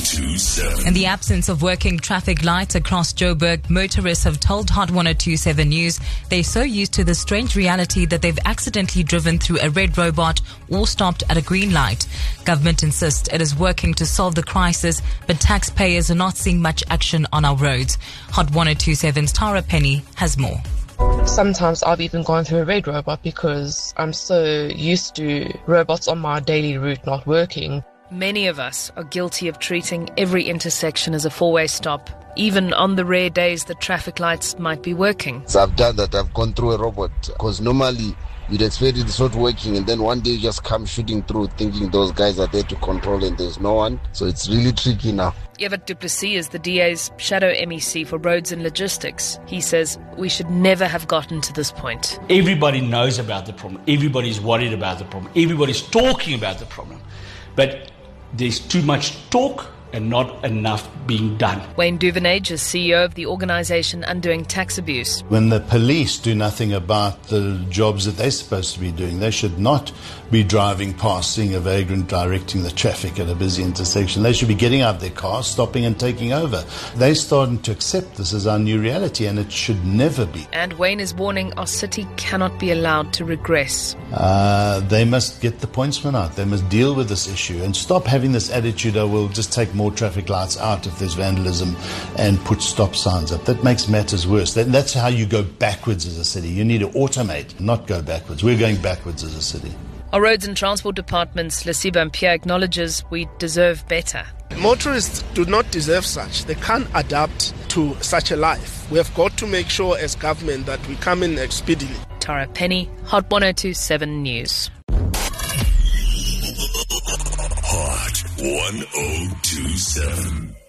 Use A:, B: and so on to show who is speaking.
A: 1027.
B: In the absence of working traffic lights across Joburg, motorists have told Hot 1027 News they're so used to the strange reality that they've accidentally driven through a red robot or stopped at a green light. Government insists it is working to solve the crisis, but taxpayers are not seeing much action on our roads. Hot 1027's Tara Penny has more.
C: Sometimes I've even gone through a red robot because I'm so used to robots on my daily route not working.
D: Many of us are guilty of treating every intersection as a four-way stop, even on the rare days that traffic lights might be working.
E: So I've done that. I've gone through a robot because normally you'd expect it's not working, and then one day you just come shooting through thinking those guys are there to control and there's no one. So it's really tricky now.
D: Evert du Plessis is the DA's shadow MEC for roads and logistics. He says we should never have gotten to this point.
F: Everybody knows about the problem. Everybody's worried about the problem. Everybody's talking about the problem. But there's too much talk and not enough being done.
D: Wayne Duvenage is CEO of the organisation Undoing Tax Abuse.
G: When the police do nothing about the jobs that they're supposed to be doing, they should not be driving past, seeing a vagrant directing the traffic at a busy intersection. They should be getting out of their cars, stopping and taking over. They're starting to accept this as our new reality, and it should never be.
D: And Wayne is warning our city cannot be allowed to regress.
G: They must get the pointsman out. They must deal with this issue and stop having this attitude, oh, we'll just take more traffic lights out if there's vandalism and put stop signs up. That makes matters worse. That's how you go backwards as a city. You need to automate, not go backwards. We're going backwards as a city.
D: Our Roads and Transport Department's Lesiba Mpia acknowledges we deserve better.
H: Motorists do not deserve such. They can't adapt to such a life. We have got to make sure as government that we come in speedily.
D: Tara Penny, Hot 1027 News.
A: Hot 1027.